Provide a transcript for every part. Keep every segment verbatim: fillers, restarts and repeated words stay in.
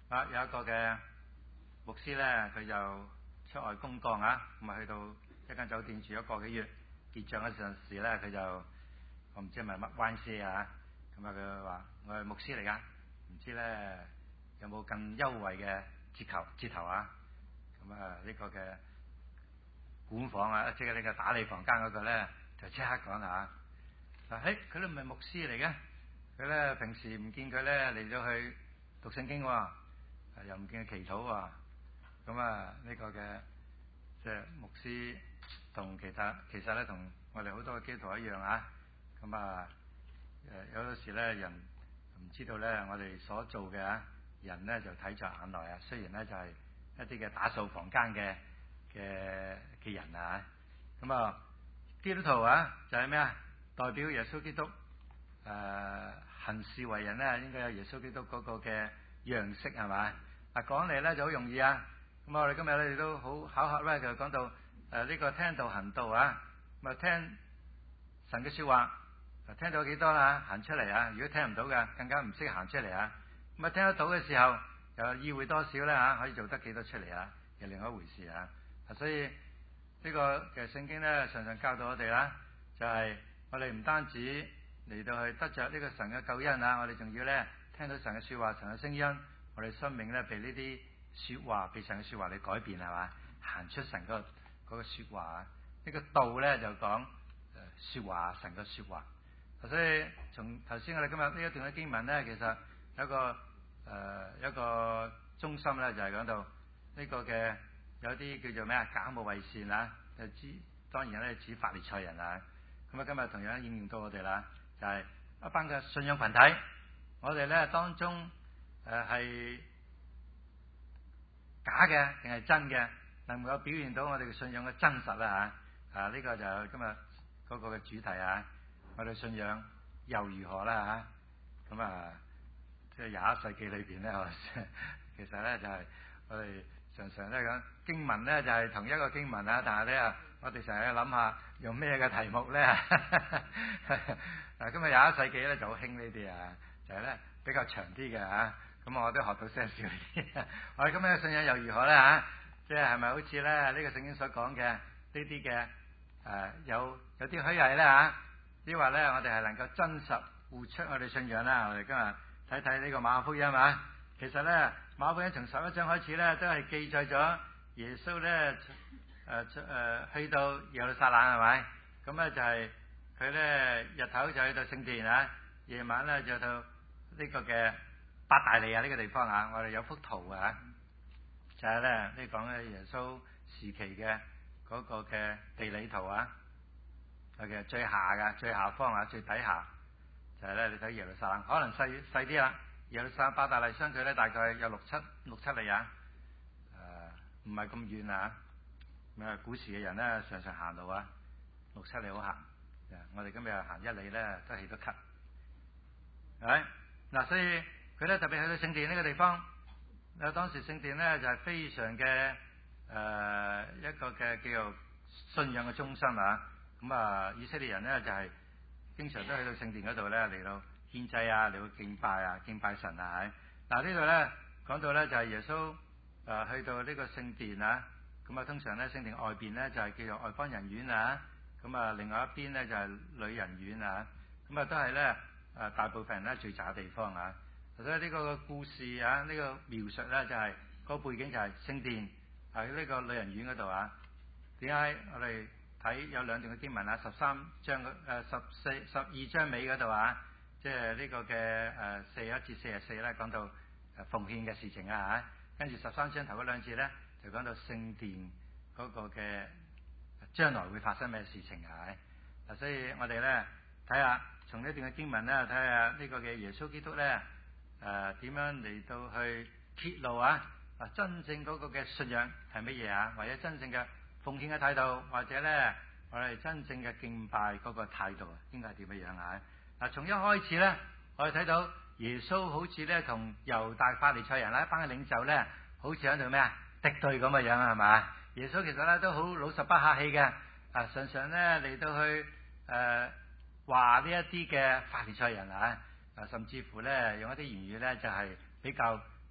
啊，有一個嘅牧師咧，佢就出外公幹啊，咁啊去到一間酒店住咗個幾月，結帳嗰陣時咧，佢就我唔知係咪乜關事啊，咁啊佢話我係牧師嚟噶，唔知咧有冇更優惠嘅折頭折頭啊？咁啊呢個嘅管房啊，即係呢個打理房間嗰個咧，就即刻講啦嚇，話誒佢都唔係牧師嚟嘅，佢咧平時唔見佢咧嚟咗去讀聖經喎，又唔見佢祈禱喎，咁啊呢個嘅即係牧師同其他其實咧同我哋好多嘅基督徒一樣啊，咁啊誒有陣時咧人唔知道咧我哋所做嘅啊，人咧就睇在眼內啊，雖然咧就係一啲嘅打掃房間嘅嘅嘅人啊，咁啊基督徒啊就係咩啊？代表耶穌基督誒、呃、行事為人咧，應該有耶穌基督嗰個嘅樣式係嘛？嗱講嚟咧就好容易啊！咁我哋今日咧亦都好巧合咧，就講到誒呢、呃這個聽道行道啊，咁啊聽神嘅説話，聽到幾多啦？行出嚟啊！如果聽唔到嘅，更加唔識行出嚟啊！咁啊聽得到嘅時候，又意會多少咧嚇？可以做得幾多出嚟啊？係另外一回事啊！所以呢、這個嘅聖經咧，常常教導我哋啦，就係、是、我哋唔單止嚟到去得着呢個神嘅救恩啊，我哋仲要咧聽到神嘅説話、神嘅聲音，我哋生命咧被呢啲説話、被神嘅説話嚟改變係嘛？行出神個嗰個説話啊！呢、這個道咧就講誒説話，神嘅説話。所以從頭先我哋今日呢一段嘅經文咧，其實有一個誒、呃、一個中心咧，就係、是、講到呢個嘅有啲叫做咩啊，假冒為善啊，就指當然咧指法利賽人啊。咁啊今日同樣應驗到我哋啦，就係、是、一班嘅信仰群體，我哋咧當中誒係、呃、假嘅定係真嘅，能夠表現到我哋嘅信仰嘅真實啦嚇。啊呢、這個就係今日嗰個嘅主題啊。我哋信仰又如何啦嚇？咁啊，即係廿一世紀裏邊咧，其實咧就係、是、我哋常常咧講經文咧就係、是、同一個經文啊，但係咧我哋成日諗下用咩嘅題目咧？嗱，今日廿一世紀咧就好興呢啲啊，就係、是、咧比較長啲嘅嚇。咁我都學到些少啲。我哋今日嘅信仰又如何咧嚇？即係係咪好似咧呢、這個聖經所講嘅呢啲嘅誒有有啲虛偽咧嚇？呢話咧，我哋係能夠真實活出我哋信仰啦。我哋今日睇睇呢個馬可福音嘛。其實咧，馬可福音從十一章開始咧，都係記載咗耶穌咧誒誒去到耶路撒冷係咪？咁咧就係佢咧日頭就去到聖殿啊，夜晚咧就到呢個嘅伯大尼亞呢個地方啊。我哋有幅圖啊，就係咧呢講咧耶穌時期嘅嗰個嘅地理圖啊。嘅最下嘅最下方啊，最底下就係、是、咧，你睇耶路撒冷，可能細細啲啦。耶路撒冷伯大尼相距咧大概有六七六七里啊，誒唔係咁遠啊。咁啊，古時嘅人咧常常行路啊，六七里好行。我哋今日行一里咧都起得咳。係嗱，所以佢咧特別去到聖殿呢個地方，啊當時聖殿咧就係、是、非常嘅誒、呃、一個嘅叫做信仰嘅中心啊。咁啊，以色列人咧就係、是、經常都去到聖殿嗰度咧嚟到獻祭啊，嚟到敬拜啊，敬拜神啊，係嗱呢度咧講到咧就係、是、耶穌誒、呃、去到呢個聖殿啊，咁啊通常咧聖殿外邊咧就係、是、叫做外邦人院啊，咁啊另外一邊咧就係、是、女人院啊，咁啊都係咧誒大部分人咧聚集嘅地方啊，所以呢個故事啊，呢、這個描述咧就係、是、個背景就係聖殿喺呢個女人院嗰度啊，點解我哋睇有兩段嘅經文啊，十三章誒、呃、十四十二章尾嗰度啊，即係呢個嘅誒四一至四十四咧講到誒奉獻嘅事情啊嚇，跟住十三章頭嗰兩節咧就講到聖殿嗰個嘅將來會發生咩事情啊，嗱，所以我哋咧睇下從呢段嘅經文咧睇下呢個嘅耶穌基督咧誒點樣嚟到去揭露啊嗱真正嗰個嘅信仰係乜嘢啊，或者真正嘅奉獻嘅態度，或者咧我哋真正嘅敬拜嗰個態度應該係點樣樣啊？嗱，從一開始咧，我哋睇到耶穌好似咧同猶大法利賽人啦一班嘅領袖咧，好似喺度咩啊敵對咁嘅樣係嘛？耶穌其實咧都好老實不客氣嘅，啊常常咧嚟到去誒話呢一啲嘅法利賽人啊，啊甚至乎咧用一啲言語咧就係比較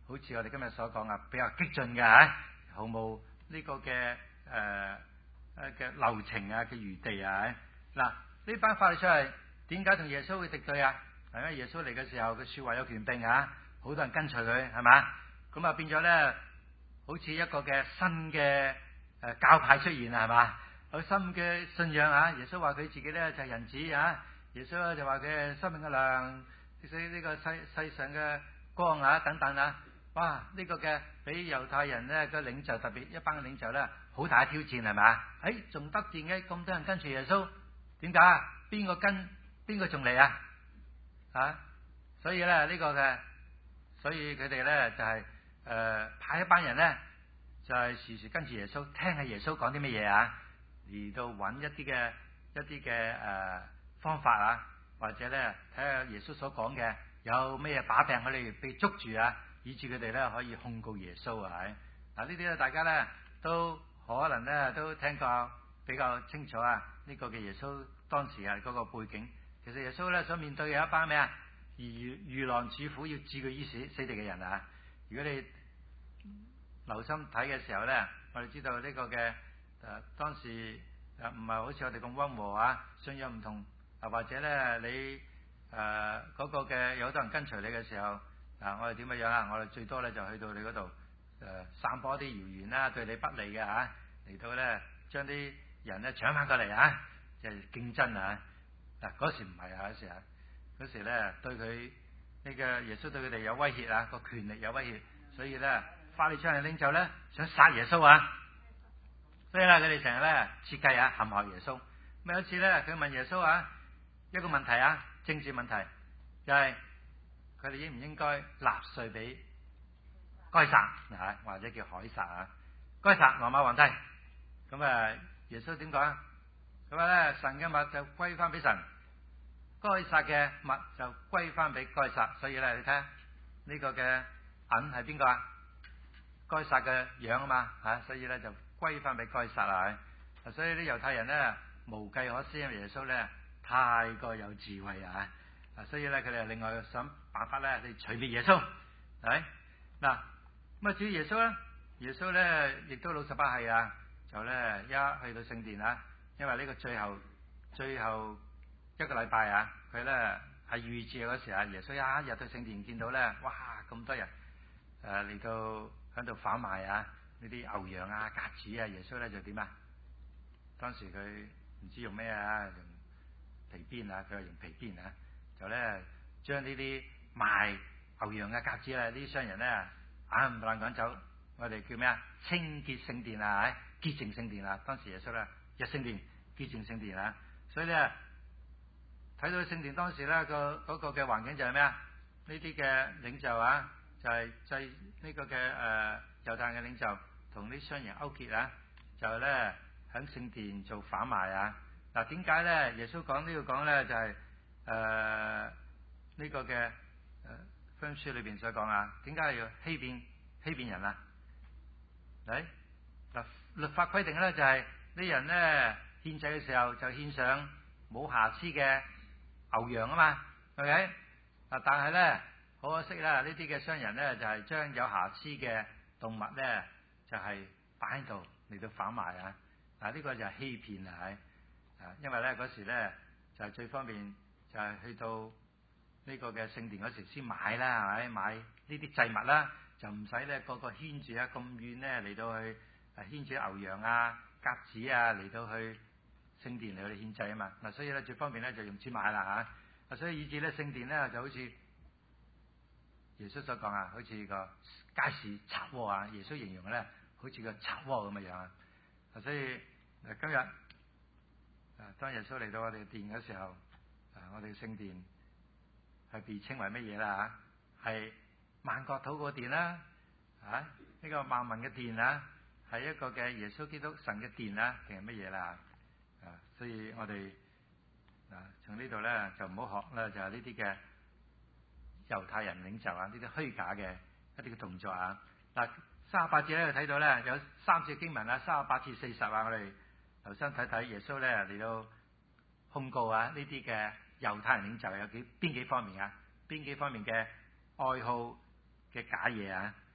好似我哋今日所講啊，比較激進嘅嚇，毫無呢個嘅誒誒嘅流程啊嘅餘地啊。嗱，呢班法利賽人點解同耶穌會敵對啊？係因為耶穌嚟嘅時候，佢説話有權柄啊，好多人跟隨佢，係嘛？咁啊變咗咧，好似一個嘅新嘅誒教派出現啊，係嘛？有新嘅信仰啊！耶穌話佢自己咧就係人子啊！耶穌咧就話佢係生命嘅糧，所以呢個世世上嘅光啊等等啊！哇！呢個嘅俾猶太人咧個領袖，特別一班嘅領袖咧，好大嘅挑戰係嘛？誒仲得見嘅咁多人跟隨耶穌，點解啊？邊個跟邊個仲嚟啊？啊！所以咧呢個嘅，所以佢哋咧就係誒派一班人咧，就係時時跟住耶穌，聽下耶穌講啲乜嘢啊！嚟到揾一啲嘅一啲嘅誒方法啊，或者咧睇下耶穌所講嘅有咩把柄，我哋被捉住啊，以致佢哋咧可以控告耶穌啊！嗱呢啲咧大家咧都可能咧都聽過比較清楚啊！呢、這個嘅耶穌當時啊嗰個背景，其實耶穌咧所面對嘅一班咩啊？如如狼似虎要置佢於死死地嘅人啊！如果你留心睇嘅時候咧，我哋知道呢個嘅。誒、啊、當時誒唔係好似我哋咁溫和啊，信仰唔同啊，或者咧你誒嗰、啊那個嘅有好多人跟隨你嘅時候，啊我哋點樣樣啊？我哋最多咧就去到你嗰度誒散播啲謠言啦，對你不利嘅嚇，嚟、啊、到咧將啲人咧搶翻過嚟啊，即係競爭啊！嗱、啊、嗰時唔係啊，嗰時啊嗰時咧對佢呢個耶穌對佢哋有威脅啊，個權力有威脅，所以咧法利賽人領袖咧想殺耶穌啊！所以咧，佢哋成日咧設計啊，陷害耶穌。咁有一次咧，佢問耶穌啊一個問題啊，政治問題，就係佢哋應唔應該納稅俾該撒啊，或者叫凱撒啊？該撒羅馬皇帝。咁啊，耶穌點講啊？佢話咧，神嘅物就歸翻俾神，該撒嘅物就歸翻俾該撒。所以咧，你睇下呢個嘅銀係邊個啊？該撒嘅樣啊嘛嚇，所以咧就歸翻俾該撒啊！所以啲猶太人咧無計可施，耶穌咧太過有智慧啊！啊，所以咧佢哋另外想辦法咧嚟除滅耶穌，係咪？嗱咁啊，至於耶穌咧，耶穌咧亦都老實巴係啊，就咧一去到聖殿啊，因為呢個最後最後一個禮拜啊，佢咧係逾節嗰時啊，耶穌一入到聖殿見到咧，哇咁多人誒嚟到喺度販賣啊！呢啲牛羊啊、鴿子啊，耶穌咧就點啊？當時佢唔知用咩啊，用皮鞭啊，佢係用皮鞭啊，就咧將呢啲賣牛羊嘅鴿子啊，呢啲商人咧啊唔能趕走，我哋叫咩啊？清潔聖殿啊，潔淨聖殿啊！當時耶穌咧入聖殿潔淨聖殿啊，所以咧睇到聖殿當時咧個嗰個嘅環境就係咩啊？呢啲嘅領袖啊，就係祭呢個嘅誒猶太嘅領袖。同啲商人勾結啊，就咧喺聖殿做販賣啊！嗱，點解咧？耶穌講呢度講咧就係誒呢個嘅誒福音書裏邊所講啊？點解要欺騙欺騙人啊？嚟嗱，律法規定咧就係啲人咧獻祭嘅時候就獻上冇瑕疵嘅牛羊啊嘛，係咪？啊，但係咧好可惜啦，呢啲嘅商人咧就係將有瑕疵嘅動物咧。就係擺喺度嚟到販賣啊！嗱、啊，呢、這個就係欺騙啊！啊，因為咧嗰時咧就係、是、最方便，就係去到呢個嘅聖殿嗰時先買啦，係咪？買呢啲祭物啦，就唔使咧個個牽住啊咁遠咧嚟到去啊牽住牛羊啊、鴿子啊嚟到去聖殿嚟到獻祭啊嘛！嗱、啊，所以咧最方便咧就用錢買啦嚇！啊，所以以至咧聖殿咧就好似耶穌所講啊，好似個街市賊窩啊！耶穌形容咧。好似個賊窩咁嘅樣啊！所以今日啊，當耶穌嚟到我哋殿嘅時候，啊，我哋聖殿係被稱為乜嘢啦？嚇，係萬國禱告殿啦，啊，呢個萬民嘅殿啊，係一個嘅耶穌基督神嘅殿啦，定係乜嘢啦？啊，所以我哋啊，從呢度咧就唔好學啦，就係呢啲嘅猶太人領袖啊，呢啲虛假嘅一啲嘅動作啊，嗱。三十八節咧睇到咧有三節經文啊，三十八至四十啊，我哋留心睇睇耶穌咧嚟到控告啊呢啲嘅猶太人領袖有幾邊幾方面啊？邊幾方面嘅愛好嘅假嘢啊？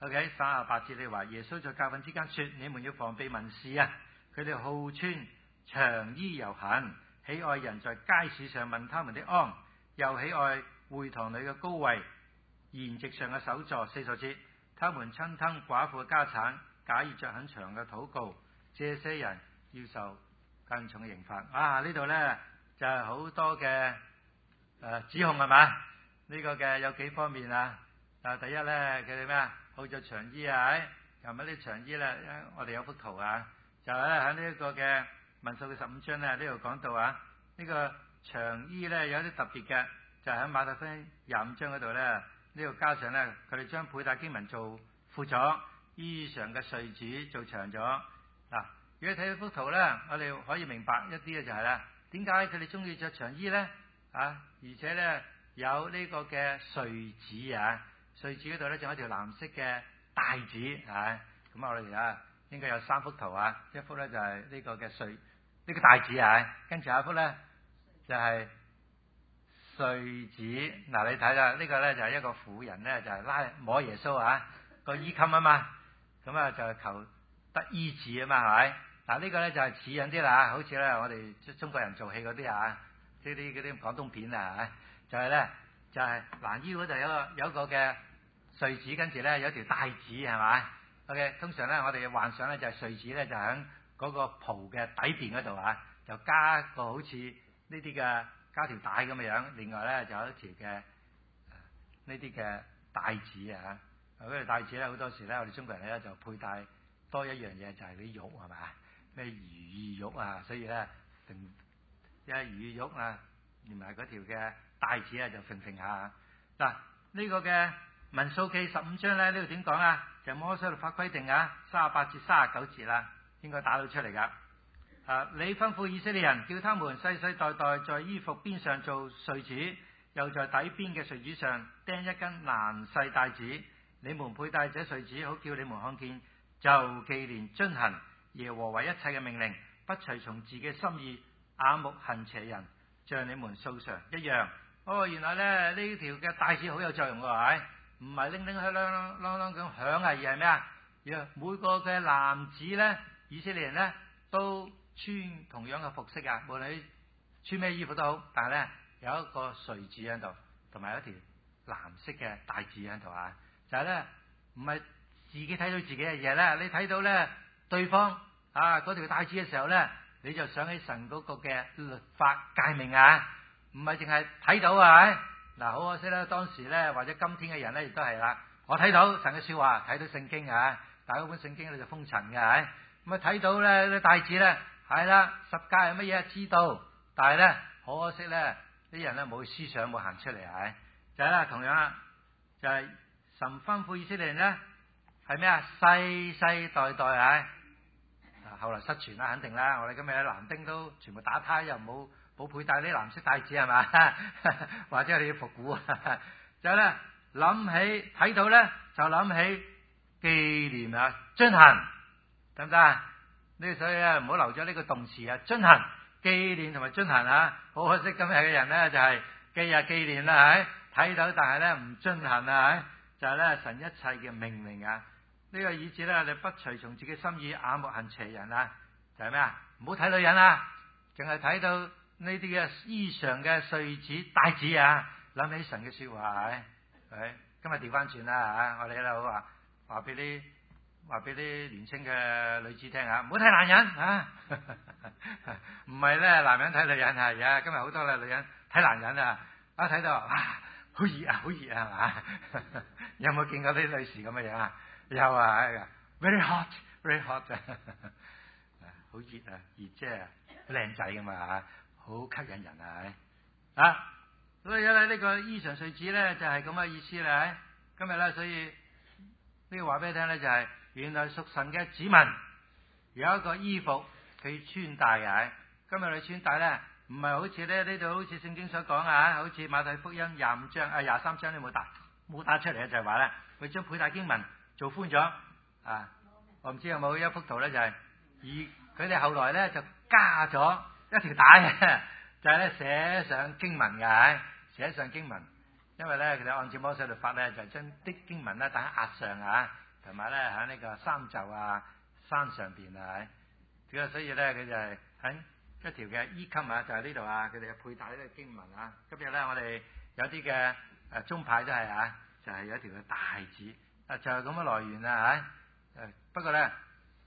OK， 三十八節你話耶穌在教訓之間說：你們要防備文士啊！佢哋好穿長衣遊行，喜愛人在街市上問他們的安，又喜愛會堂裏嘅高位、筵席上嘅首座。四十節，他們侵吞寡婦嘅家產，假意着很長嘅禱告。這些人要受更重嘅刑罰。啊，呢度呢就係、是、好多嘅誒、呃、指控係嘛？呢、這個嘅有幾方面啊？啊，第一呢，佢哋咩啊？好着長衣啊！琴日啲長衣呢，我哋有幅圖啊，就係咧喺呢一個嘅民數嘅十五章呢，呢度講到啊，呢、這個長衣呢，有啲特別嘅，就係、是、喺馬太福音廿五章嗰度呢，呢度加上呢，佢哋將佩戴經文做闊咗，衣裳嘅穗子做長咗。嗱、啊，如果睇到幅圖呢，我哋可以明白一啲嘅就係、是、咧，點解佢哋中意着長衣呢？啊，而且呢，有呢個嘅穗子啊！穗子嗰度咧，仲有一條藍色嘅帶子啊！咁我哋啊，應該有三幅圖啊。一幅咧就係呢個嘅穗，呢個帶子啊。跟住下一幅咧就係穗子。嗱，你睇啦，呢個咧就係一個婦人咧，就係拉摸耶穌啊個衣襟啊嘛。咁啊就係求得醫治啊嘛，係咪？嗱，呢個咧就係似樣啲啦，好似咧我哋中國人做戲嗰啲啊，呢啲嗰啲廣東片啊，就係咧。就係攔腰嗰度有個有個嘅穗子，跟住咧有條帶子係咪 ？OK， 通常咧我哋幻想咧就係穗子咧就喺嗰個袍嘅底邊嗰度啊，就加個好似呢啲嘅加條帶咁嘅樣。另外咧就有一條嘅呢啲嘅帶子啊，嗰條帶子咧好多時咧我哋中國人咧就佩戴多一樣嘢，就係啲玉係咪？咩如意玉啊，所以咧一如意玉啊，連埋嗰條嘅帶子啊就揈揈下。嗱，呢個嘅民數記十五章咧，呢度點講啊？就摩西律法規定啊，三十八至三十九節啦，應該打到出嚟噶。啊，你吩咐以色列人，叫他們世世代代在衣服邊上做穗子，又在底邊嘅穗子上釘一根蘭細帶子。你們佩戴這穗子，好叫你們看見，就紀念遵行耶和華一切嘅命令，不隨從自己嘅心意，眼目行邪人，像你們素常一樣。哦，原來咧呢條嘅帶子好有作用㗎，係唔係拎拎響啷啷啷咁響啊？而係咩啊？而每個嘅男子咧，以色列人咧都穿同樣嘅服飾啊，無論你穿咩衣服都好，但係咧有一個穗子喺度，同埋一條藍色嘅帶子喺度啊。就係咧唔係自己睇到自己嘅嘢咧，你睇到咧對方啊嗰條帶子嘅時候咧，你就想起神嗰個嘅律法誡命啊。唔係淨係睇到啊！嗱，好可惜啦，當時咧或者今天嘅人咧亦都係啦。我睇到神嘅說話，睇到聖經啊，但係嗰本聖經咧就封塵嘅，係咁啊睇到咧啲帶子咧係啦，十誡係乜嘢知道，但係咧好可惜咧啲人咧冇思想冇行出嚟，係就係啦，同樣啊就係神吩咐以色列人咧係咩啊？世世代代係啊，後來失傳啦，肯定啦。我哋今日喺男丁都全部打呔又冇。冇佩戴啲藍色帶子係嘛？或者你要復古啊？就係咧諗起睇到咧就諗起紀念啊，遵行得唔得啊？呢個所以咧唔好留咗呢個動詞啊，遵行紀念同埋遵行啊。好可惜今日嘅人咧就係記啊紀念啦，係睇到但係咧唔遵行啊，係就係咧神一切嘅命令啊。呢個意思咧你不隨從自己心意，眼目行邪人啊，就係咩啊？唔好睇女人啊，淨係睇到呢啲嘅衣裳嘅穗子帶子啊，諗起神嘅說話係，係今日調翻轉啦吓，我哋喺度話話俾啲話俾啲年輕嘅女子聽啊，唔好睇男人啊，唔係咧男人睇女人係啊，今日好多咧女人睇男人啊，一睇到哇好熱啊好熱啊係嘛，有冇見過啲女士咁嘅樣啊？有啊，very hot very hot 好熱啊熱即係靚仔噶嘛吓。好吸引人啊！啊，所以咧呢個衣裳穗子咧就係咁嘅意思啦。今日咧，所以呢個話俾你聽咧就係、是、原來屬神嘅子民有一個衣服佢穿戴嘅。今日你穿戴咧唔係好似咧呢度好似聖經所講啊，好似馬太福音廿五章啊廿三章你冇打冇打出嚟嘅就係話咧佢將佩戴經文做寬咗啊！我唔知有冇一幅圖咧就係、是、而佢哋後來咧就加咗一條帶就係咧寫上經文嘅，寫上經文，因為咧佢哋按照摩西律法咧就將啲經文咧等喺額上啊， 同埋咧喺呢個三袖啊山上邊啊，咁啊所以咧佢就係喺一條嘅衣襟啊，就係呢度啊，佢哋嘅佩戴呢個經文啊。今日咧我哋有啲嘅誒宗派都係啊，就係、是、有一條嘅帶子啊，就係咁嘅來源啊嚇。誒不過咧，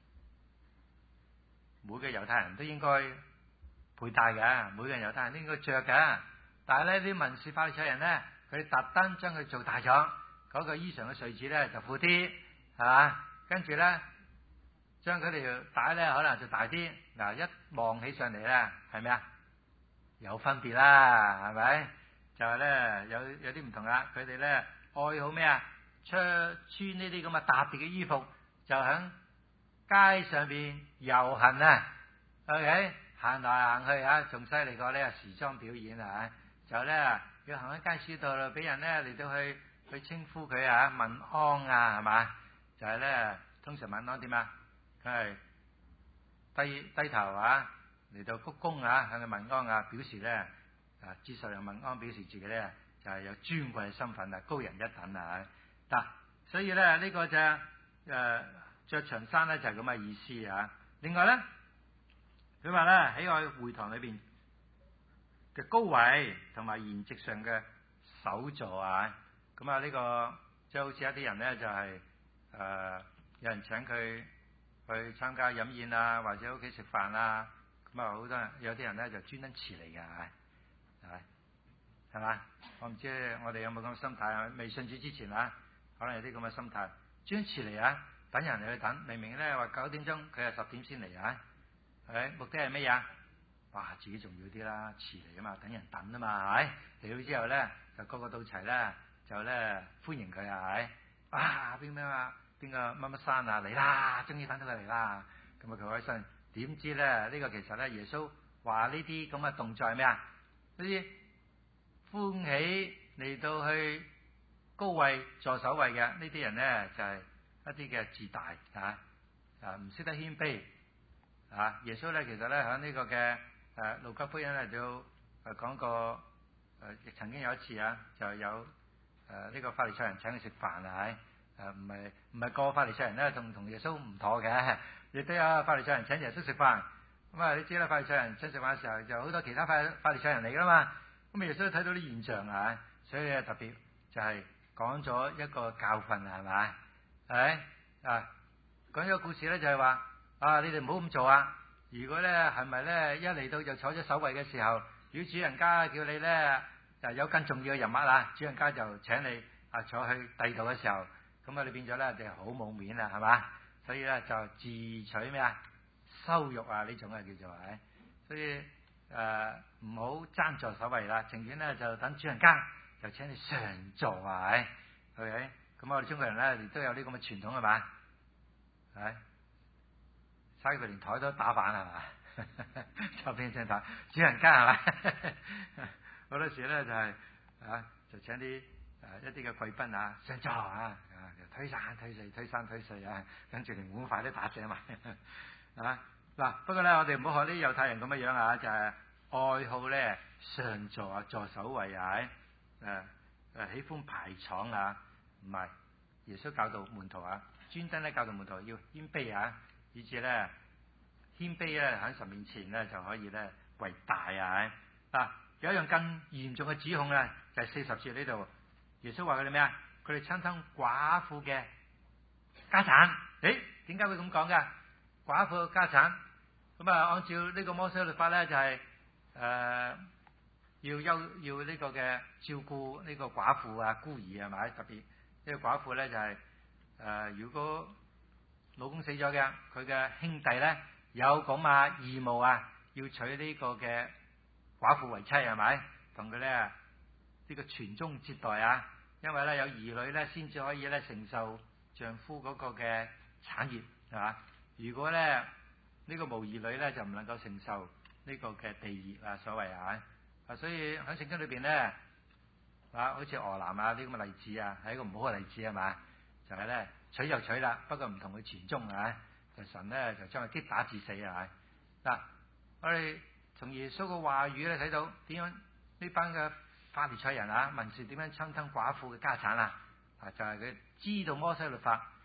每個猶太人都應該佩戴嘅，每個人猶太人都應該着嘅。但係咧啲文士法利賽人咧，佢哋特登將佢做大咗，嗰、那個衣裳嘅穗子咧就闊啲，係嘛？跟住咧將佢條帶咧可能就大啲。嗱，一望起上嚟咧，係咪啊？有分別啦，係咪？就係、是、咧有有啲唔同啦。佢哋咧愛好咩啊？穿穿呢啲咁嘅特別嘅衣服，就喺街上邊遊行啊。OK， 行來行去啊，仲犀利過呢個時裝表演啊！就咧要行喺街市度咯，俾人咧嚟到去去稱呼佢啊，問安啊，係嘛？就係、是、咧通常問安點啊？佢係低低頭啊，嚟到鞠躬啊，向佢問安啊，表示咧啊接受人問安，表示自己咧就係、是、有尊貴嘅身份啊，高人一等啊！嗱，所以咧呢、這個就誒着長衫咧就係咁嘅意思啊。另外咧，佢話咧喺我會堂裏邊嘅高位同埋筵席上嘅首座啊，咁啊呢個即係好似一啲人咧就係、是、誒、呃、有人請佢去參加飲宴啊，或者屋企食飯啊，咁啊好多人有啲人咧就專登遲嚟嘅，係咪？係嘛？我唔知我哋有冇咁嘅心態啊？未信主之前啊，可能有啲咁嘅心態，專遲嚟啊，等人嚟去等，明明咧話九點鐘，佢係十點先嚟啊，係咪？目的係咩嘢？哇！自己重要啲啦，遲嚟啊嘛，等人等啊嘛，係咪？嚟到之後咧，就個個到齊啦，就咧歡迎佢啊，係咪？啊邊咩啊？邊個乜乜山啊嚟啦？終於等到佢嚟啦！咁啊佢開心，點知咧呢、這個其實咧耶穌話呢啲咁嘅動作係咩啊？呢啲歡喜嚟到去高位坐首位嘅呢啲人咧，就係、是、一啲嘅自大啊啊，唔識得謙卑啊！耶穌咧其實咧喺呢個嘅誒路加福音咧就誒講過誒，亦、呃、曾經有一次啊，就有誒呢、呃這個法利賽人請佢食飯啊，係。誒唔係唔係個法利賽人咧，同同耶穌唔妥嘅，亦都有法利賽人請耶穌食飯。咁啊，你知啦，法利賽人請食飯嘅時候，就好多其他法法利賽人嚟噶嘛。咁啊，耶穌睇到啲現象啊，所以特別就係講咗一個教訓啊，係咪？係啊，講咗個故事咧，就係話啊，你哋唔好咁做啊。如果咧係咪咧一嚟到就坐咗首位嘅時候，如果主人家叫你咧就有更重要嘅人物啊，主人家就請你啊坐去第二度嘅時候。咁啊，你變咗咧就好冇面啦，係嘛？所以咧就自取咩啊？羞辱啊！呢種啊叫做係，所以誒唔好爭在首位啦，情願咧就等主人家就請你上座啊，係咪？咁我哋中國人咧亦都有呢咁嘅傳統係嘛？係，所以佢連台都打反係嘛？就變成台主人家係嘛？好多時咧就係、是、啊，就請啲。誒一啲嘅貴賓啊，上座啊，啊推山推水推山推水啊，跟住連碗筷都打瀉埋啊！嗱，不過咧我哋唔好學啲猶太人咁嘅樣啊，就係、是、愛好咧上座啊，坐首位啊，誒誒喜歡排場啊，唔係耶穌教導門徒啊，專登咧教導門徒要謙卑啊，以至咧謙卑咧喺神面前咧就可以咧為大啊！嗱，有一樣更嚴重嘅指控咧，就係四十節呢度。耶穌話佢哋咩啊？佢哋親吞寡婦嘅家產。誒，點解會咁講噶？寡婦嘅家產，咁啊，按照呢個摩西律法咧，就係、是、誒、呃、要優要呢個嘅照顧呢個寡婦啊、孤兒係咪？特別呢、這個寡婦咧就係、是、誒、呃，如果老公死咗嘅，佢嘅兄弟咧有咁啊義務啊，要娶呢個嘅寡婦為妻係咪？同佢咧。呢個傳宗接代啊，因為咧有兒女咧，先至可以咧承受丈夫嗰個嘅產業，係嘛？如果咧呢、這個無兒女咧，就唔能夠承受呢個嘅地業啊，所謂啊，啊，所以喺聖經裏邊咧，啊，好似俄南啊呢咁嘅例子啊，係一個唔好嘅例子係嘛？就係、是、咧娶就娶啦，不過唔同佢傳宗啊，就神咧就將佢擊打致死啊！嗱，我哋從耶穌嘅話語咧睇到點樣呢班嘅。法利賽人啊，文士點樣侵吞寡婦嘅家產啊？啊，就係、是、佢知道摩西律法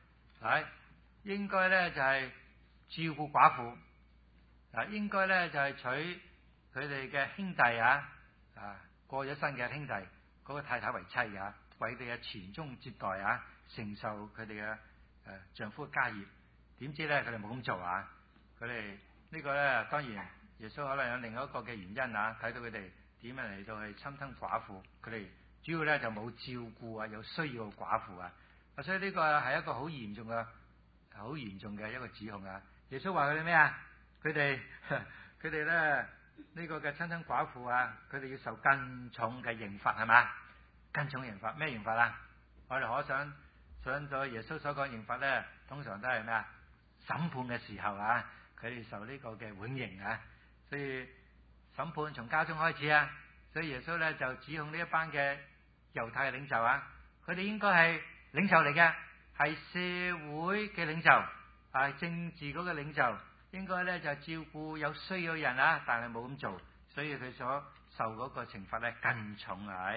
係應該咧就係照顧寡婦，啊應該咧就係娶佢哋嘅兄弟啊啊過咗身嘅兄弟嗰個太太為妻啊，為佢哋嘅傳宗接代啊，承受佢哋嘅誒丈夫嘅家業。點知咧佢哋冇咁做啊！佢哋呢個咧當然耶穌可能有另一個嘅原因啊，睇到佢哋點樣嚟到去侵吞寡婦，佢哋主要咧就冇照顧啊有需要嘅寡婦啊，所以呢個係一個好嚴重嘅好嚴重嘅一個指控啊！耶穌話佢哋咩啊？佢哋佢哋咧呢個嘅侵吞寡婦啊，佢哋要受更重嘅刑罰係嘛？更重刑罰咩刑罰啊？我哋可想想到耶穌所講刑罰咧，通常都係咩啊？審判嘅時候啊，佢哋受呢個嘅永刑啊，所以審判從家中開始啊，所以耶穌咧就指控呢一班嘅猶太嘅領袖啊，佢哋應該係領袖嚟嘅，係社會嘅領袖，係政治嗰個領袖，應該咧就照顧有需要嘅人啊，但係冇咁做，所以佢所受嗰個懲罰咧更重啊！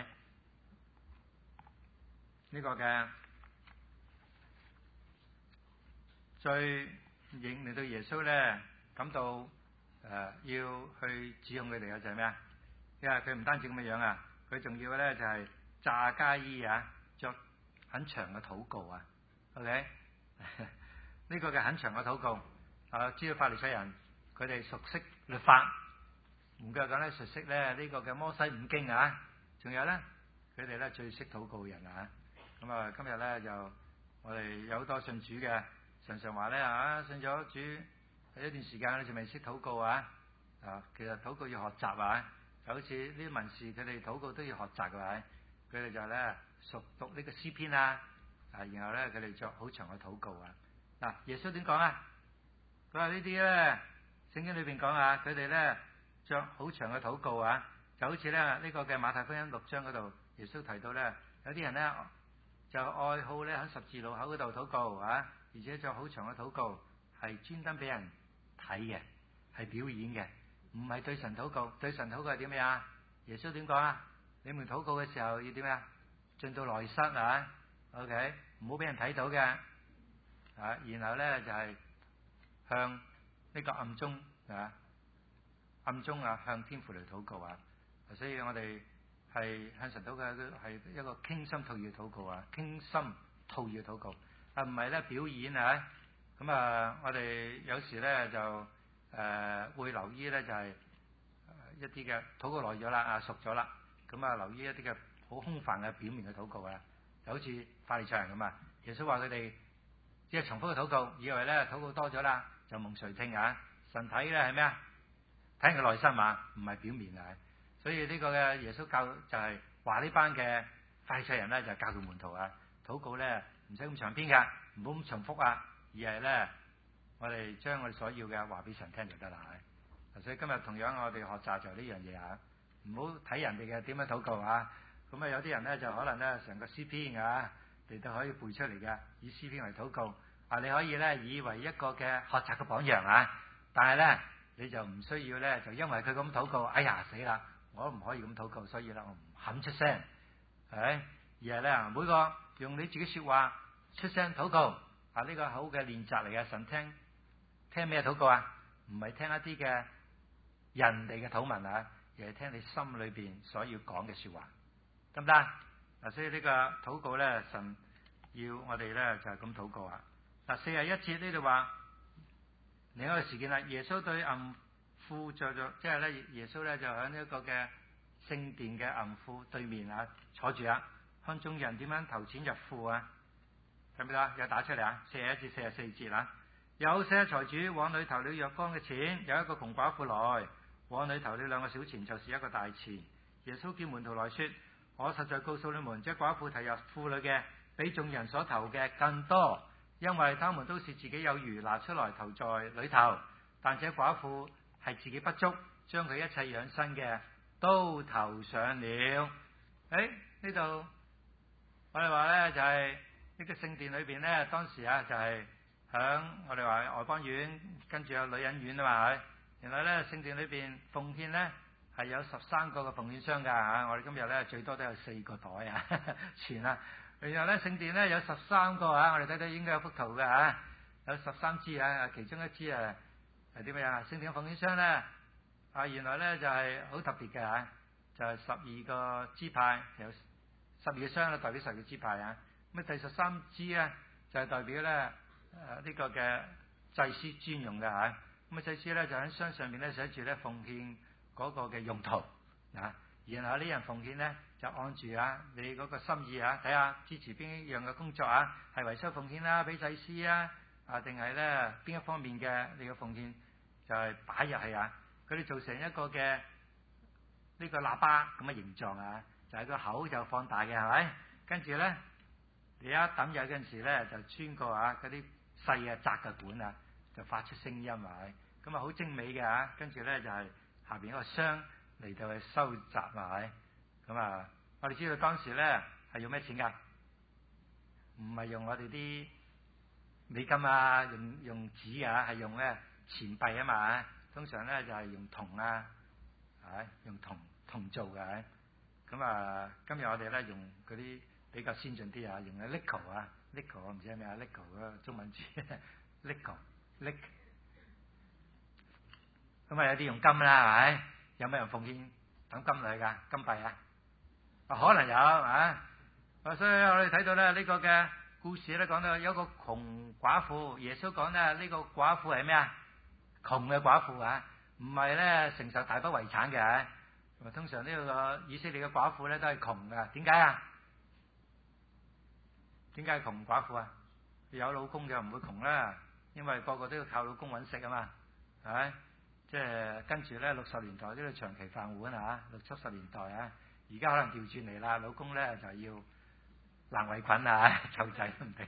呢個嘅最令到耶穌咧感到誒、呃、要去指控佢哋嘅就係咩啊？因為佢唔單止咁嘅樣啊，佢仲要咧就係詐假意啊，作很長嘅禱告啊。OK， 呢個嘅很長嘅禱告啊，知道法利賽人佢哋熟悉律法，唔夠講咧熟悉咧呢個嘅摩西五經啊，仲有咧佢哋咧最識禱告嘅人啊。咁啊，今日咧就我哋有好多信主嘅。常常話咧啊，信咗主一段時間你仲未識禱告啊？啊，其實禱告要學習啊，就好似呢啲文士佢哋禱告都要學習嘅，係佢哋就咧熟讀呢個詩篇啊，啊，然後咧佢哋作好長嘅禱告啊。嗱，耶穌點講啊？佢話呢啲咧聖經裏邊講啊，佢哋咧作好長嘅禱告啊，就好似咧呢個嘅馬太福音六章嗰度，耶穌提到咧有啲人咧就愛好咧喺十字路口嗰度禱告啊。而且作好長嘅禱告，係專登俾人睇嘅，係表演嘅，唔係對神禱告。對神禱告係點樣啊？耶穌點講啊？你們禱告嘅時候要點啊？進到內室啊 ，OK， 唔好俾人睇到嘅啊。然後咧就係、是、向呢個暗中啊，暗中啊向天父嚟禱告啊。所以我哋係向神禱告係一個傾心吐意嘅禱告啊，傾心吐意嘅禱告。啊，唔係咧表演啊！咁啊，我哋有時咧就誒、呃、會留意咧，就係、是、一啲嘅禱告耐咗啦，啊熟咗啦，咁啊留意一啲嘅好空泛嘅表面嘅禱告啊，就好似法利賽人咁啊。耶穌話佢哋只係重複嘅禱告，以為咧禱告多咗啦就蒙垂聽啊！神睇咧係咩啊？睇人嘅內心嘛，唔係表面啊！所以呢個嘅耶穌教就係話呢班嘅法利賽人咧就係教導門徒啊，禱告咧。唔使咁長篇噶，唔好咁重複啊，而係咧，我哋將我哋所要嘅話俾神聽就得啦。所以今日同樣我哋學習就呢樣嘢啊，唔好睇人哋嘅點樣禱告啊。咁啊有啲人咧就可能咧成個詩篇啊，你都可以背出嚟嘅，以詩篇為禱告啊。你可以咧以為一個嘅學習嘅榜樣啊，但係咧你就唔需要咧就因為佢咁禱告，哎呀死啦，我都唔可以咁禱告，所以咧我唔肯出聲，係咪？而係咧每個用你自己說話出聲禱告啊！呢、這個好嘅練習嚟嘅。神聽聽咩禱告啊？唔係聽一啲嘅人哋嘅禱文啊，而係聽你心裏邊所要講嘅說話，得唔得啊？所以呢個禱告咧，神要我哋咧就係咁禱告啊！嗱，四十一節呢度話另一個事件啦，耶穌對銀庫坐咗，即係咧耶穌咧就喺呢一個嘅聖殿嘅銀庫對面啊坐住啊。看眾人點樣投錢入庫啊？睇唔睇啊？有打出嚟啊！四十一至四十四節啊！有些財主往裏投了若干嘅錢，有一個窮寡婦來往裏投了兩個小錢，就是一個大錢。耶穌叫門徒來說：我實在告訴你們，這寡婦投入庫裏嘅比眾人所投嘅更多，因為他們都是自己有餘拿出來投在裏頭，但這寡婦係自己不足，將佢一切養生嘅都投上了。誒，呢度。我哋話咧就係、是、呢個聖殿裏邊咧，當時啊就係、是、響我哋話外邦院，跟住有女人院啊嘛，係。然後咧聖殿裏邊奉獻咧係有十三個嘅奉獻箱噶吓，我哋今日咧最多都有四個袋啊，錢啊， 然後咧聖殿咧有十三個啊，我哋睇睇應該有幅圖嘅啊，有十三支啊，其中一支啊係點樣啊？聖殿奉獻箱咧啊，原來咧就係好特別嘅啊，就係十二個支派，有十二個箱咧代表十二個支派啊。咁第十三支咧就係代表咧誒呢個嘅祭司專用嘅嚇。咁啊祭司咧就喺箱上面咧寫住咧奉獻嗰個嘅用途啊。然後呢人奉獻咧就按住啊你嗰個心意啊，睇下支持邊一樣嘅工作啊，係維修奉獻啦，俾祭司啊啊，定係咧邊一方面嘅你嘅奉獻就係擺入去啊。佢哋做成一個嘅呢個喇叭咁嘅形狀啊，就係個口就放大嘅係咪？跟住咧你一抌入嗰陣時咧就穿過啊嗰啲細嘅窄嘅管啊，就發出聲音係，咁啊好精美嘅啊。跟住咧就係下邊一個箱嚟到去收集係，咁啊我哋知道當時咧係用咩錢㗎？唔係用我哋啲美金啊，用用紙啊，係用咧錢幣啊嘛。通常咧就係用銅啊，係用銅銅做嘅。咁啊，今日我哋咧用嗰啲比較先進啲啊，用嘅 nickel 啊 ，nickel 我唔知係咩啊 ，nickel 嗰個中文字 ，nickel，nic。咁啊有啲用金啦，係咪？有咩人奉獻等金嚟㗎？金幣啊？啊可能有啊。啊，所以我哋睇到咧呢個嘅故事咧講到有一個窮寡婦，耶穌講咧呢個寡婦係咩啊？窮嘅寡婦啊，唔係咧承受大筆遺產嘅。通常呢個以色列嘅寡婦咧都係窮噶，點解啊？點解窮寡婦啊？有老公就唔會窮啦，因為個個都要靠老公揾食啊嘛，係咪？即係跟住咧六十年代呢個長期飯碗啊，六七十年代啊，而家可能調轉嚟啦，老公咧就要爛圍裙啊，湊仔都唔定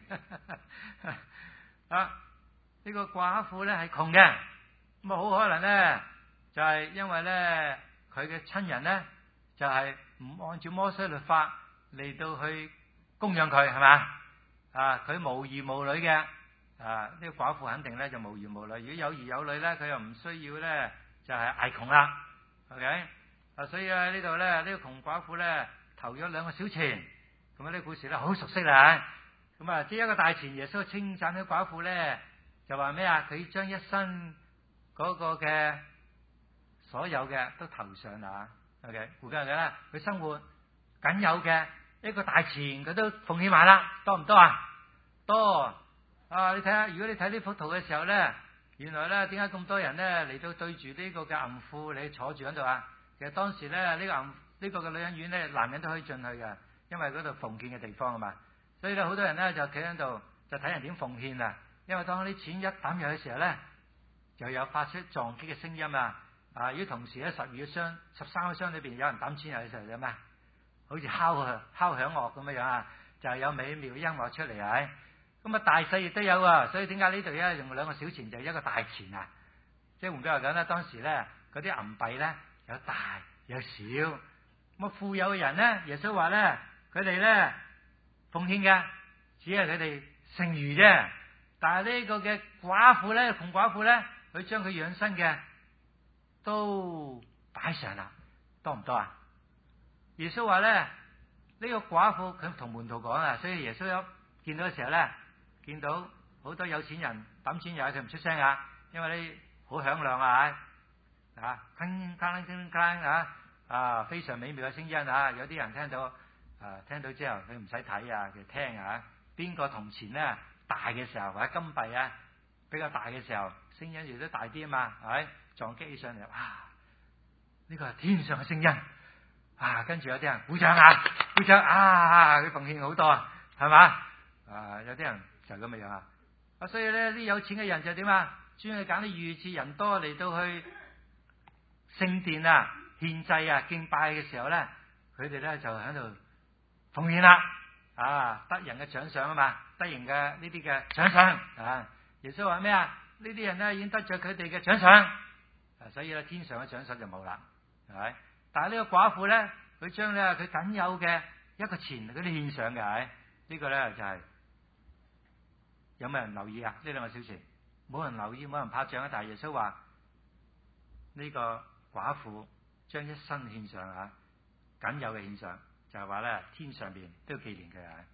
啊！呢個寡婦咧係窮嘅，咁啊好可能咧就係因為咧。佢嘅親人咧就係、是、唔按照摩西律法嚟到去供養佢係嘛啊？佢無兒無女嘅啊，呢、這個寡婦肯定咧就無兒無女。如果有兒有女咧，佢又唔需要咧就係捱窮啦。OK 啊，所以喺呢度咧呢、這個窮寡婦咧投咗兩個小錢，咁啊呢個故事咧好熟悉啦。咁啊，即係一個大錢，耶穌稱讚啲寡婦咧就話咩啊？佢將一生嗰個嘅。所有嘅都投上啦 ，OK， 附近嘅啦，佢生活僅有嘅一個大錢，佢都奉獻埋啦，多唔多啊？多啊！你睇下，如果你睇呢幅圖嘅時候咧，原來咧點解咁多人咧嚟到對住呢個嘅銀庫，你坐住喺度啊？其實當時咧呢、這個銀呢、這個嘅女人院咧，男人都可以進去嘅，因為嗰度奉獻嘅地方啊嘛。所以咧好多人咧就企喺度就睇人點奉獻啊。因為當啲錢一抌入去嘅時候咧，就有發出撞擊嘅聲音啊！啊！如果同時喺十二個箱、十三個箱裏邊有人抌錢入去時候，有咩？好似敲啊、敲響樂咁樣樣啊，就係、是、有美妙嘅音樂出嚟啊！咁啊，大細亦都有啊，所以點解呢度咧用兩個小錢就一個大錢啊？即係換句話講咧，當時咧嗰啲銀幣咧有大有小，咁啊富有嘅人咧，耶穌話咧佢哋咧奉獻嘅只係佢哋剩餘啫，但係呢個嘅寡婦咧，窮寡婦咧，佢將佢養生嘅。都擺上啦，多唔多啊？耶穌話咧，呢、這個寡婦佢同門徒講啊，所以耶穌一見到嘅時候咧，見到好多有錢人抌錢入去，佢唔出聲啊，因為呢好響亮啊，啊，鏗鏗鏗鏗啊，啊，非常美妙嘅聲音啊，有啲人聽到啊，聽到之後佢唔使睇啊，佢聽啊，邊個銅錢咧大嘅時候或者金幣啊比較大嘅時候，聲音亦都大啲啊嘛，係咪？撞擊起上嚟，哇！呢、這個係天上嘅聲音啊！跟住有啲人鼓掌啊，鼓掌啊！佢奉獻好多啊，係嘛？啊，有啲人就咁嘅樣啊！啊，所以咧啲有錢嘅人就點啊？專去揀啲預設人多嚟到去聖殿啊、獻祭啊、敬拜嘅時候咧，佢哋咧就喺度奉獻啦啊！得人嘅獎賞啊嘛，得人嘅呢啲嘅獎賞啊！耶穌話咩啊？呢啲人咧已經得咗佢哋嘅獎賞。所以咧，天上嘅獎賞就冇啦，係咪？但係呢個寡婦咧，佢將咧佢僅有嘅一個錢，嗰啲獻上嘅，係、這個、呢個咧就係、是、有冇人留意啊？呢兩個小錢冇人留意，冇人拍掌啊！但係耶穌話呢個寡婦將一生獻上啊，僅有嘅獻上，就係話咧天上邊都要紀念佢啊！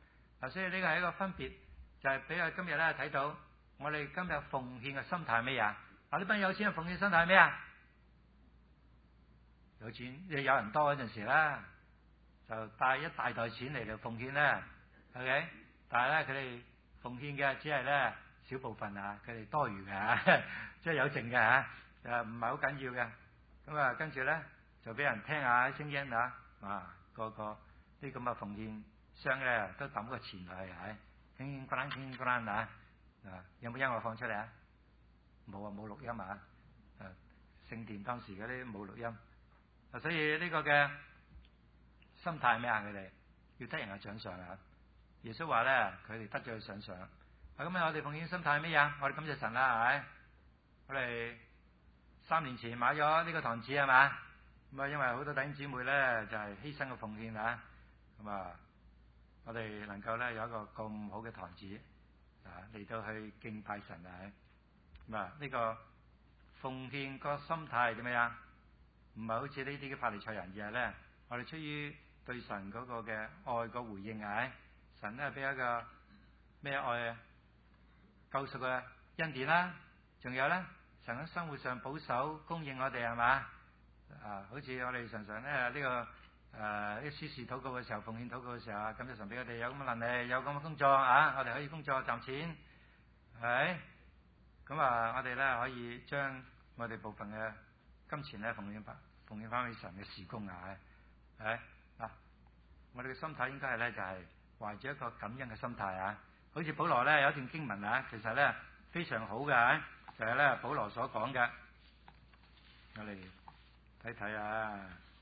啊，所以呢個係一個分別，就係俾我今日咧睇到我哋今日奉獻嘅心態係咩啊？啊，呢班有錢嘅奉獻心態係咩啊？有錢，有人多嗰陣時啦，就帶一大袋錢嚟到奉獻啦，OK？但係咧，佢哋奉獻嘅只係咧少部分啊，佢哋多餘嘅，即係有剩嘅嚇，誒唔係好緊要嘅。咁啊，跟住咧就俾人聽下聲音啊，啊個個啲咁嘅奉獻商咧都抌個錢落去，係叮咣啷叮咣啷啊！啊，有冇音樂放出嚟啊？冇啊，冇錄音啊！誒，聖殿當時嗰啲冇錄音。所以呢個嘅心態係咩啊？佢哋要得人嘅獎賞啊！耶穌話咧，佢哋得咗佢獎賞。啊，咁啊，我哋奉獻心態係咩啊？我哋感謝神啦，係咪？我哋三年前買咗呢個堂子係嘛？咁啊，因為好多弟兄姊妹咧就係犧牲嘅奉獻啊，咁啊，我哋能夠咧有一個咁好嘅堂子啊，嚟到去敬拜神啊！咁啊，呢個奉獻個心態係點樣啊？唔係好似呢啲嘅法利賽人，而係咧，我哋出於對神嗰個嘅愛個回應啊！神咧俾一個咩愛啊？救贖嘅恩典啦，仲有咧，神喺生活上保守供應我哋係嘛？啊，好似我哋常常咧呢個誒啲司事禱告嘅時候，奉獻禱告嘅時候啊，感謝神俾我哋有咁嘅能力，有咁嘅工作啊，我哋可以工作賺錢，係咁啊，我哋咧可以將我哋部分嘅金錢咧奉獻翻，奉獻翻俾神嘅事工啊！係嗱，我哋嘅心態應該係咧就係懷住一個感恩嘅心態啊！好似保羅咧有一段經文啊，其實咧非常好嘅，就係咧保羅所講嘅，我哋睇睇啊，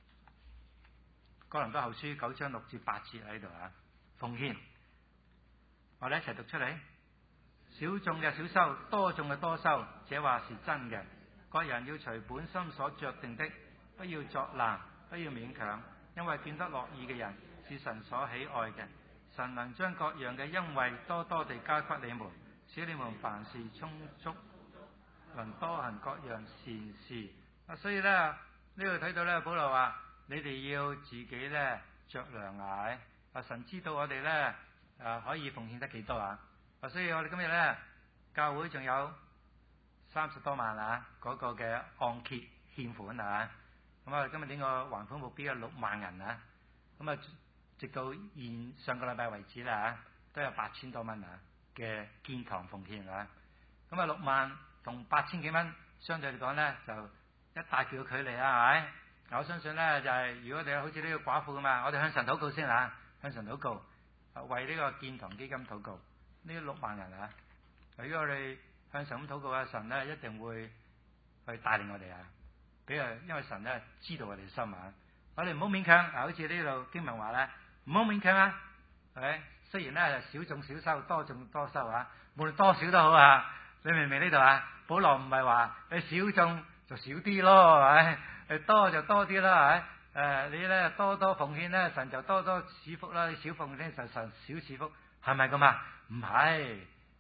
哥林多後書九章六至八節喺度啊，奉獻，我哋一齊讀出嚟。少種嘅少收，多種嘅多收，這話是真嘅。各人要隨本心所酌定的，不要作難，不要勉強，因為見得樂意嘅人是神所喜愛嘅。神能將各樣嘅恩惠多多地加給你們，使你們凡事充足，能多行各樣善事。啊，所以咧呢度睇到咧，保羅話：你哋要自己咧酌量啊！啊，神知道我哋咧啊可以奉獻得幾多啊！啊，所以我哋今日咧教會仲有三十多萬啊，嗰個嘅按揭欠款啊，咁啊，今日呢個還款目標係六萬銀啊，咁啊，直到現上個禮拜為止啦，都有八千多蚊啊嘅建堂奉獻啊，咁啊六萬同八千幾蚊相對嚟講咧，就一大段嘅距離啊，係咪？我相信咧就係、是、如果我哋好似呢個寡婦咁啊，我哋向神禱告先啊，向神禱告，為呢個建堂基金禱告。呢六萬人啊！如果我哋向神咁禱告啊，神咧一定會去帶領我哋啊！比如因為神咧知道我哋心啊，我哋唔好勉強啊！好似呢度經文話咧，唔好勉強啊！係咪？雖然咧少種少收，多種多收啊！無論多少都好啊！你明唔明呢度啊？保羅唔係話你少種就少啲咯，係咪？你多就多啲啦，係咪？誒，你咧多多奉獻咧，神就多多賜福啦；你少奉獻，神神少賜福，係咪咁啊？唔係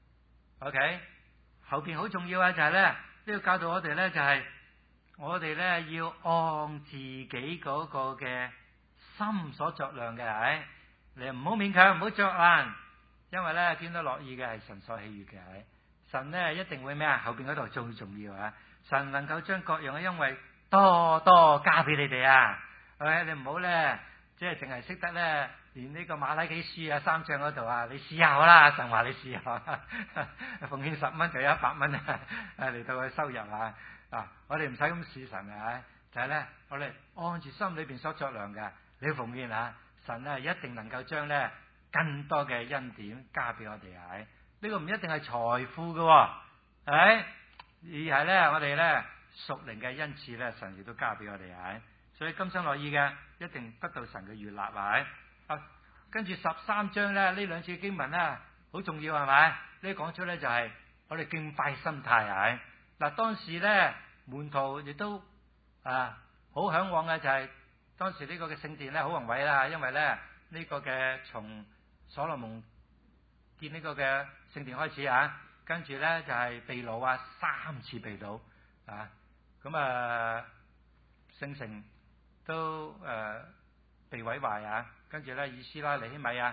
，OK，後邊好重要啊，就係咧呢個教導我哋咧，就係我哋咧要按自己嗰個嘅心所作量嘅，係你唔好勉強，唔好作難，因為咧見到樂意嘅係神所喜悅嘅，係神咧一定會咩啊？後邊嗰度最重要啊！神能夠將各樣嘅恩惠多多加俾你哋啊！係咪？你唔好咧，即係淨係識得咧。連呢個馬拉基書啊三章嗰度啊，你試下好啦，神話你試下，奉獻十蚊就有一百蚊啊嚟到去收入啊！啊，我哋唔使咁試神啊，就係、是、咧，我哋按住心裏邊所作量嘅，你奉獻啊，神咧一定能夠將咧更多嘅恩典加俾我哋啊！呢、這個唔一定係財富嘅，係咪？而係咧我哋咧屬靈嘅恩賜咧，神亦都加俾我哋啊！所以甘心樂意嘅，一定得到神嘅悅納啊！跟住十三章咧，呢兩次經文咧好重要係咪？呢講出咧就係我哋敬拜心態係。嗱，當時咧門徒亦都啊好向往嘅就係、是、當時呢個嘅聖殿咧好宏偉啦，因為咧呢、這個嘅從所羅門建呢個嘅聖殿開始啊，跟住咧就係、是、被擄啊三次被擄啊，咁啊聖城都誒、啊、被毀壞啊。跟住咧，以斯拉、尼希米啊，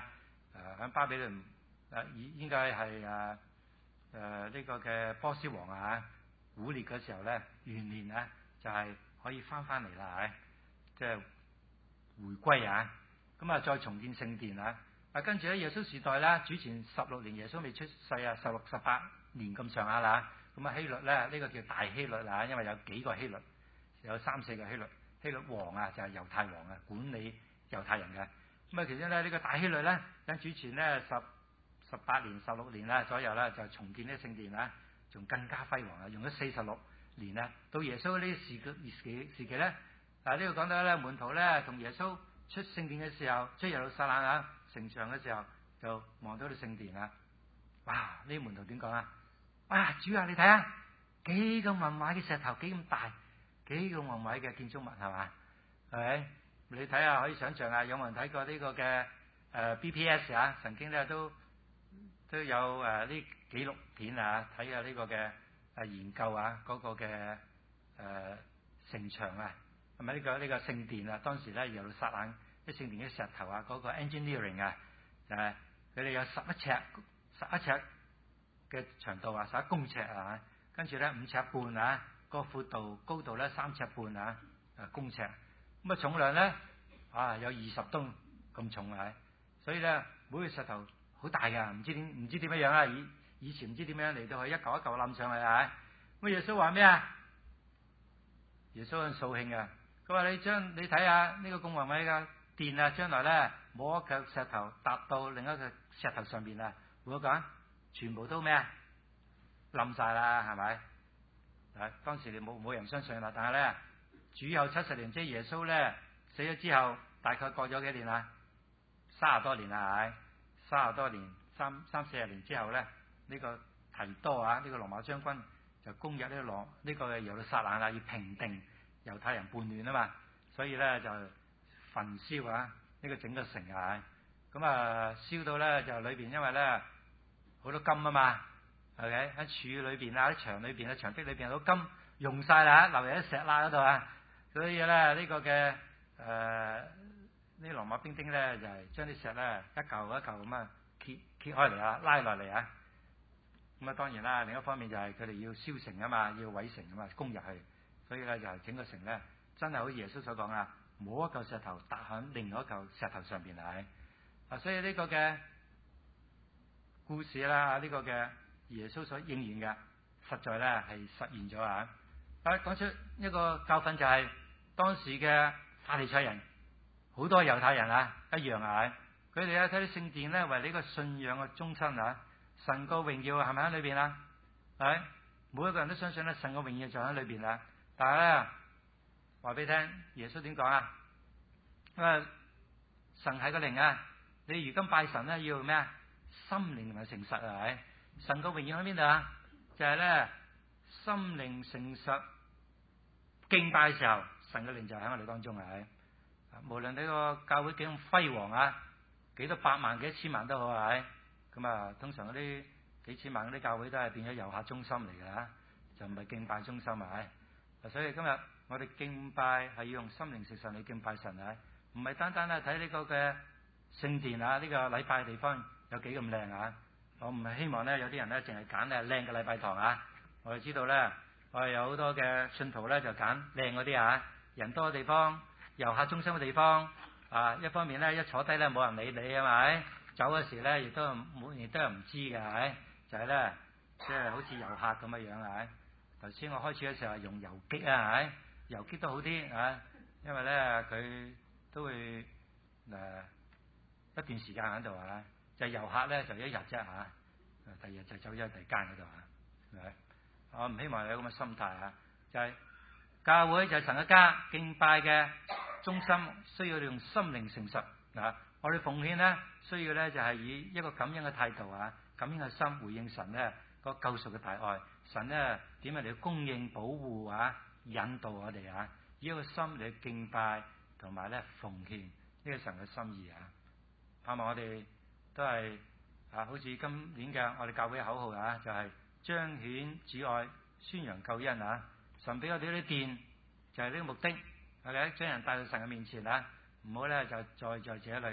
誒喺巴比倫誒應應該係誒誒呢個嘅波斯王啊古列嘅時候咧元年啊就係、是、可以翻翻嚟啦，係即係回歸啊，咁啊再重建聖殿啊。啊跟住喺耶穌時代啦，主前十六年耶穌未出世啊，十六十八年咁上下啦。咁啊希律咧呢、這個叫大希律啊，因為有幾個希律，有三四個希律。希律王啊就係、是、猶太王啊，管理猶太人嘅。咁啊其中咧呢、這個大希律咧喺主前咧十十八年十六年啦左右啦，就重建呢聖殿啦，仲更加輝煌啊，用咗四十六年啦。到耶穌呢啲時時時時期咧，啊呢度講到咧門徒咧同耶穌出聖殿嘅時候，出耶路撒冷啊城牆嘅時候，就望到啲聖殿啊，哇！呢啲門徒點講啊？哇！主啊，你睇下幾咁宏偉嘅石頭，幾咁大，幾咁宏偉嘅建築物係嘛？係咪？你睇下可以想象啊，有冇人睇過呢個嘅誒、呃、B P S 啊？曾經咧都都有誒啲紀錄片啊，睇下呢個嘅誒研究啊，嗰、那個嘅誒、呃、城牆啊，係咪呢個呢、這個聖殿啊？當時咧耶路撒冷啲聖殿啲石頭啊，嗰、那個 engineering 啊，誒佢哋有十一尺十一尺嘅長度啊，十一公尺啊，跟住咧五尺半啊，個闊度高度咧三尺半啊，誒公尺，咁啊重量咧啊有二十噸咁重啊，所以咧每個石頭好大噶，唔知點唔知點樣樣啊，以以前唔知點樣嚟到去一嚿一嚿冧上去啊，咁耶穌話咩啊？耶穌很掃興啊，佢話你將你睇下呢個咁宏偉嘅殿啊，將來咧冇一嚿石頭搭到另一個石頭上邊啊，會唔會講？全部都咩啊？冧晒啦，係咪？啊，當時你冇冇人相信啦。但係咧，主有七十年，即係耶穌咧死咗之後，大概過咗幾年啦？三十多年啦，係咪？三十多年，三三四十年之後咧，呢、這個提多啊，呢、這個羅馬將軍就攻入呢個羅呢個耶路撒冷啦，要平定猶太人叛亂啊嘛，所以咧就焚燒啊呢、這個整個城啊，咁啊燒到咧就裏邊，因為咧。好多金啊嘛，係咪？喺柱裏邊啊，喺牆裏邊啊，牆壁裏邊好多金用晒啦，留喺石罅嗰度啊。所以咧呢、這個嘅誒呢羅馬兵丁咧就係將啲石咧一嚿一嚿咁啊揭揭開嚟啊，拉落嚟啊。咁啊當然啦，另一方面就係佢哋要燒城啊嘛，要毀城啊嘛，攻入去。所以咧就係整個城咧真係好似耶穌所講啊，冇一嚿石頭搭喺另外一嚿石頭上邊嚟啊。所以呢個嘅故事啦，呢、這個嘅耶穌所應驗嘅，實在咧係實現咗啊！啊，講出一個教訓就係、是、當時嘅法利賽人，好多猶太人啊，一樣啊，佢哋咧睇啲聖殿咧為呢個信仰嘅中心啊，神個榮耀係咪喺裏邊啊？係，每一個人都相信咧神個榮耀就喺裏邊啦。但係咧話俾你聽，耶穌點講啊？因為神係個靈啊，你如今拜神咧要咩啊？心靈同埋誠實啊，係咪？神個榮耀喺邊度啊？就係、是、咧心靈誠實敬拜嘅時候，神嘅靈就喺我哋當中係。無論呢個教會幾咁輝煌啊，幾多百萬幾千萬都好係。咁啊，通常嗰啲幾千萬嗰啲教會都係變咗遊客中心嚟㗎啦，就唔係敬拜中心係。所以今日我哋敬拜係要用心靈誠實去敬拜神啊，唔係單單咧睇呢個嘅聖殿啊，呢、這個禮拜嘅地方。有幾咁靚啊！我唔係希望咧，有啲人咧淨係揀咧靚嘅禮拜堂啊！我哋知道咧，我哋有好多嘅信徒咧就揀靚嗰啲啊，人多嘅地方、遊客中心嘅地方啊。一方面咧，一坐低咧冇人理你係咪？走嗰時咧亦都冇，亦都係唔知嘅係，就係、是、咧即係好似遊客咁嘅樣係。頭先我開始嘅時候係用遊擊啊係，遊擊都好啲啊，因為咧佢都會誒、呃、一段時間喺度啊。就係、遊客咧就一日啫嚇，第二日就走咗去第二間嗰度嚇，係咪？我唔希望有咁嘅心態嚇，就係、是、教會就係神嘅家，敬拜嘅中心需要用心靈誠實啊！我哋奉獻咧需要咧就係以一個咁樣嘅態度啊，咁樣嘅心回應神咧個救贖嘅大愛，神咧點樣嚟供應保護啊，引導我哋啊，以一個心嚟敬拜同埋咧奉獻呢個神嘅心意啊！盼望我哋。都係啊，好似今年嘅我哋教會嘅口號啊，就係、是、彰顯主愛、宣揚救恩啊！神俾我哋啲殿，就係、是、呢個目的，係咪？將人帶到神嘅面前啊！唔好咧就再在這裏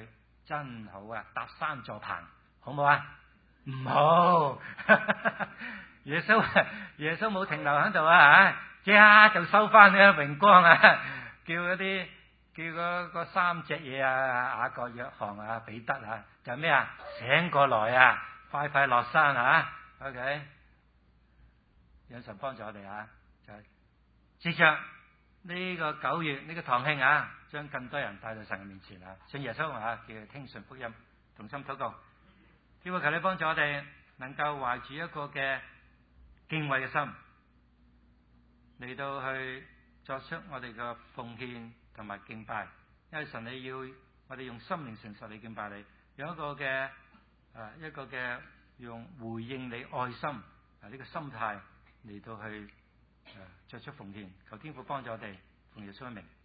真好啊！搭三座棚，好唔好啊？唔好。耶穌耶穌冇停留喺度啊！即刻就收翻呢個榮光啊！叫嗰啲叫嗰嗰三隻嘢啊，雅各、約翰啊、彼得啊，就咩啊？醒過來啊！快快落山啊 ！OK， 有神幫助我哋啊！就接着呢個九月呢個堂慶啊，將更多人帶到神嘅面前啊！信耶穌啊，叫佢聽信福音，同心禱告。天父，求你幫助我哋，能夠懷住一個嘅敬畏嘅心嚟到去作出我哋嘅奉獻同埋敬拜，因為神你要我哋用心靈誠實嚟敬拜你，用一個嘅誒、啊、一個嘅用回應你愛心啊呢個心態嚟到去誒、啊、作出奉獻。求天父幫助我哋，奉耶穌嘅名。